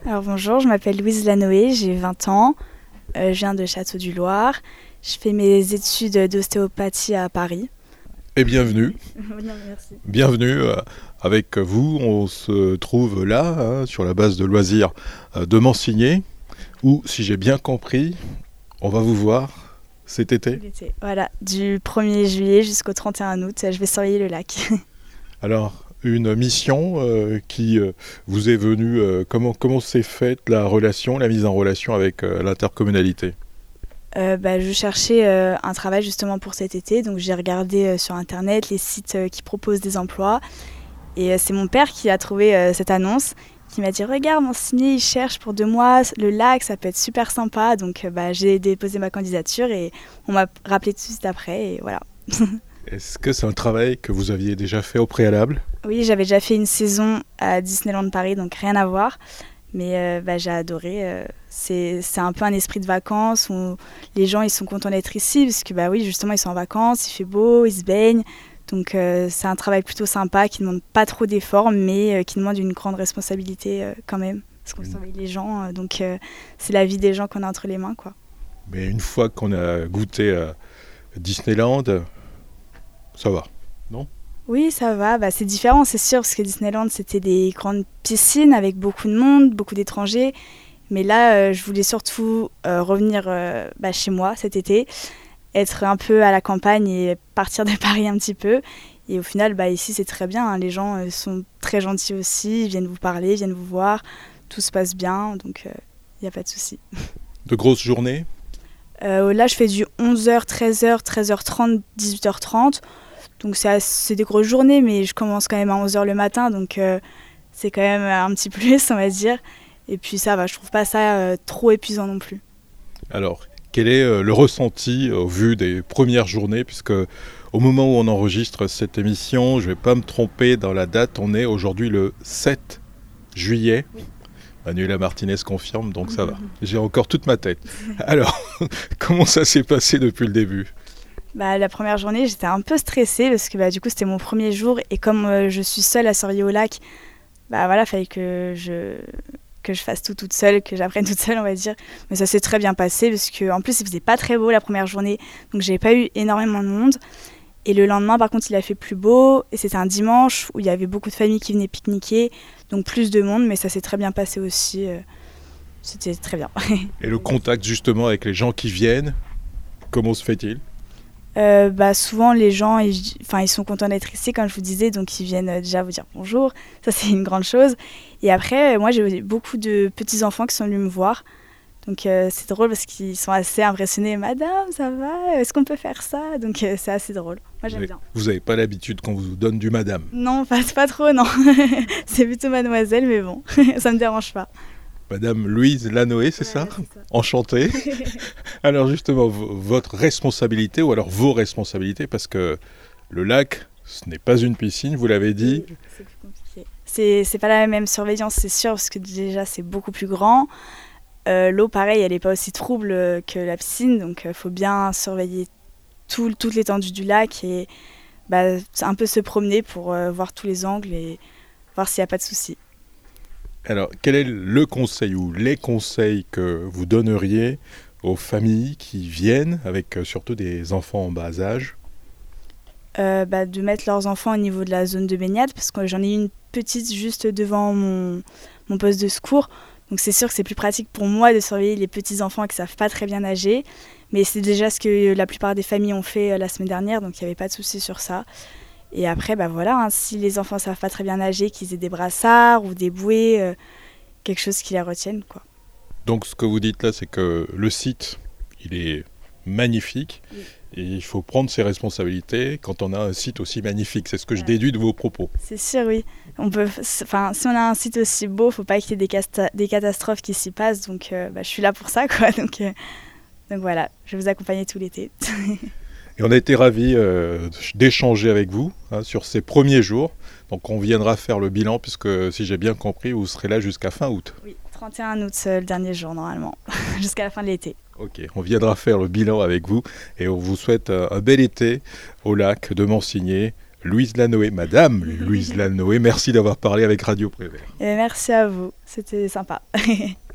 Alors bonjour, je m'appelle Louise Lanoé, j'ai 20 ans, je viens de Château-du-Loir. Je fais mes études d'ostéopathie à Paris. Et bienvenue. Non, merci. Bienvenue avec vous. On se trouve là, sur la base de loisirs de Mansigné, où, si j'ai bien compris, on va vous voir cet été. Voilà, du 1er juillet jusqu'au 31 août, je vais surveiller le lac. Alors, une mission qui vous est venue, comment s'est faite la relation, la mise en relation avec l'intercommunalité ? Je cherchais un travail justement pour cet été, donc j'ai regardé sur internet les sites qui proposent des emplois et c'est mon père qui a trouvé cette annonce, qui m'a dit regarde Mansigné, il cherche pour 2 mois le lac, ça peut être super sympa, donc j'ai déposé ma candidature et on m'a rappelé tout de suite après et voilà. Est-ce que c'est un travail que vous aviez déjà fait au préalable ? Oui, j'avais déjà fait une saison à Disneyland Paris, donc rien à voir. Mais j'ai adoré. C'est un peu un esprit de vacances où les gens ils sont contents d'être ici parce que oui, justement, ils sont en vacances, il fait beau, ils se baignent. Donc c'est un travail plutôt sympa qui ne demande pas trop d'efforts, mais qui demande une grande responsabilité quand même. Parce qu'on surveille les gens, donc c'est la vie des gens qu'on a entre les mains, quoi. Mais une fois qu'on a goûté à Disneyland, ça va, non ? Oui, ça va. C'est différent, c'est sûr, parce que Disneyland, c'était des grandes piscines avec beaucoup de monde, beaucoup d'étrangers. Mais là, je voulais surtout revenir chez moi cet été, être un peu à la campagne et partir de Paris un petit peu. Et au final, ici, c'est très bien. Les gens sont très gentils aussi, ils viennent vous parler, ils viennent vous voir. Tout se passe bien, donc il n'y a pas de souci. De grosses journées ? Là, je fais du 11h, 13h, 13h30, 18h30. Donc c'est des grosses journées, mais je commence quand même à 11h le matin, donc c'est quand même un petit plus, on va dire. Et puis ça va, je trouve pas ça trop épuisant non plus. Alors, quel est le ressenti au vu des premières journées, puisque au moment où on enregistre cette émission, je ne vais pas me tromper dans la date, on est aujourd'hui le 7 juillet. Oui. Manuela Martinez confirme, donc ça va. J'ai encore toute ma tête. Alors, comment ça s'est passé depuis le début ? La première journée, j'étais un peu stressée parce que du coup, c'était mon premier jour. Et comme je suis seule à surveiller au lac, fallait que je fasse tout toute seule, que j'apprenne toute seule, on va dire. Mais ça s'est très bien passé parce qu'en plus, il faisait pas très beau la première journée. Donc, j'avais pas eu énormément de monde. Et le lendemain, par contre, il a fait plus beau. Et c'était un dimanche où il y avait beaucoup de familles qui venaient pique-niquer. Donc, plus de monde, mais ça s'est très bien passé aussi. C'était très bien. Et le contact, justement, avec les gens qui viennent, comment se fait-il ? Souvent les gens ils sont contents d'être ici comme je vous disais, donc ils viennent déjà vous dire bonjour, ça c'est une grande chose. Et après moi j'ai beaucoup de petits enfants qui sont venus me voir, donc c'est drôle parce qu'ils sont assez impressionnés. Madame, ça va, est-ce qu'on peut faire ça? Donc c'est assez drôle, moi j'aime bien. Vous n'avez pas l'habitude qu'on vous donne du madame? Non, pas trop, non. C'est plutôt mademoiselle, mais bon, ça me dérange pas. Madame Louise Lanoé, c'est ça? Enchantée. Alors justement, votre responsabilité, ou alors vos responsabilités, parce que le lac, ce n'est pas une piscine, vous l'avez dit. Oui, c'est plus compliqué. C'est pas la même surveillance, c'est sûr, parce que déjà c'est beaucoup plus grand. L'eau, pareil, elle n'est pas aussi trouble que la piscine, donc il faut bien surveiller toute l'étendue du lac et un peu se promener pour voir tous les angles et voir s'il n'y a pas de soucis. Alors, quel est le conseil ou les conseils que vous donneriez aux familles qui viennent avec surtout des enfants en bas âge? De mettre leurs enfants au niveau de la zone de baignade, parce que j'en ai une petite juste devant mon poste de secours. Donc c'est sûr que c'est plus pratique pour moi de surveiller les petits enfants qui ne savent pas très bien nager. Mais c'est déjà ce que la plupart des familles ont fait la semaine dernière, donc il n'y avait pas de souci sur ça. Et après, si les enfants ne savent pas très bien nager, qu'ils aient des brassards ou des bouées, quelque chose qui les retienne, quoi. Donc ce que vous dites là, c'est que le site, il est magnifique. Oui. Et il faut prendre ses responsabilités quand on a un site aussi magnifique. C'est ce que je déduis de vos propos. C'est sûr, oui. Si on a un site aussi beau, il ne faut pas qu'il y ait des catastrophes qui s'y passent. Donc je suis là pour ça, quoi. Donc voilà, je vais vous accompagner tout l'été. Et on a été ravis d'échanger avec vous sur ces premiers jours. Donc on viendra faire le bilan puisque, si j'ai bien compris, vous serez là jusqu'à fin août. Oui, 31 août, le dernier jour normalement, jusqu'à la fin de l'été. Ok, on viendra faire le bilan avec vous et on vous souhaite un bel été au lac de Mansigné Louise Lanoé. Madame Louise Lanoé, merci d'avoir parlé avec Radio Prévert. Et merci à vous, c'était sympa.